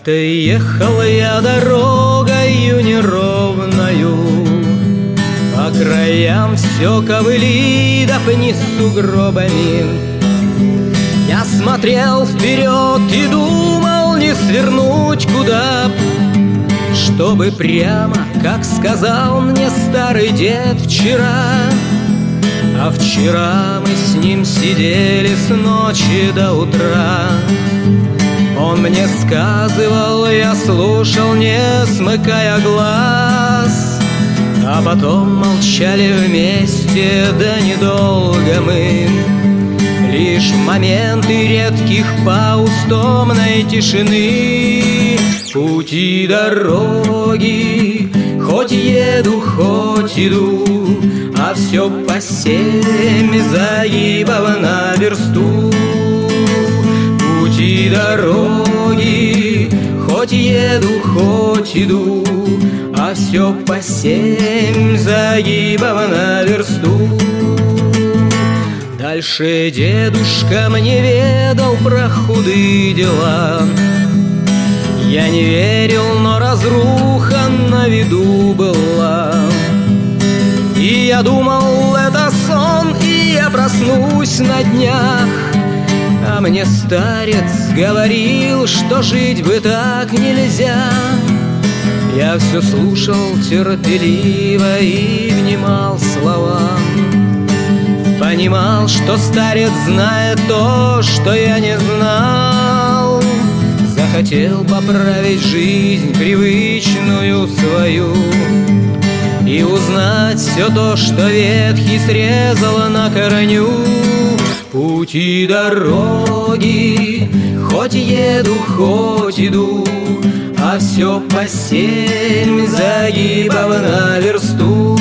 Как-то ехал я дорогою неровною, по краям все ковыли да пни с сугробами. Я смотрел вперед и думал, не свернуть куда, чтобы прямо, как сказал мне старый дед вчера. А вчера мы с ним сидели с ночи до утра. Он мне сказывал, я слушал, не смыкая глаз. А потом молчали вместе, да недолго мы. Лишь моменты редких пауз томной тишины. Пути дороги, хоть еду, хоть иду, а все по 7 загибов на версту. Пути дороги, хоть еду, хоть иду, а все по 7 загибов на версту. Дальше дедушка мне ведал про худые дела. Я не верил, но разруха на виду была. И я думал, это сон, и я проснусь на днях. А мне старец говорил, что жить бы так нельзя. Я все слушал терпеливо и внимал словам. Понимал, что старец знает то, что я не знал. Захотел поправить жизнь привычную свою и узнать все то, что ветхий срезало на корню. Пути дороги, хоть еду, хоть иду, а все по 7 загибов на версту.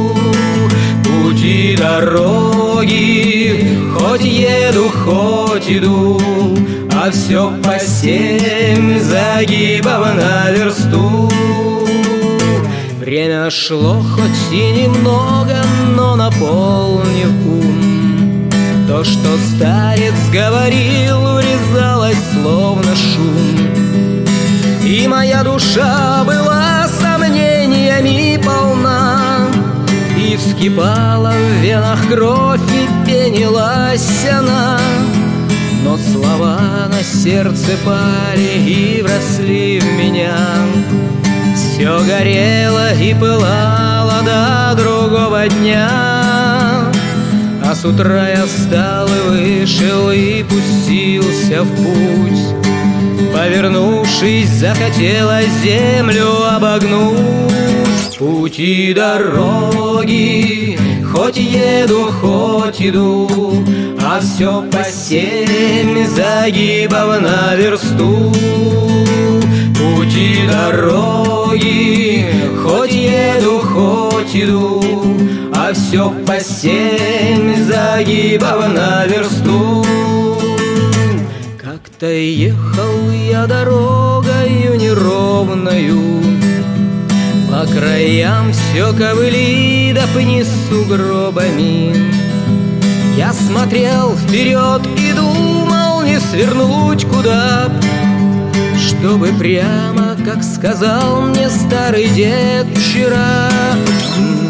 Пути дороги, хоть еду, хоть иду, а все по 7 загибов на версту. Время шло хоть и немного, но наполнив ум. То, что старец говорил, врезалось словно шум. И моя душа была сомнениями полна, и вскипала в венах кровь, и пенилась она. Но слова на сердце пали и вросли в меня. Все горело и пылало до другого дня. А с утра я встал и вышел, и пустился в путь. Повернувшись, захотелось землю обогнуть. Пути дороги, хоть еду, хоть иду, а все по 7 загибов на версту. Пути дороги, хоть еду, хоть иду, а все по 7 загибов на версту. Как-то ехал я дорогою неровною, по краям все ковыли да пни с сугробами. Я смотрел вперед и думал, не свернуть куда, чтобы прямо, как сказал мне старый дед вчера.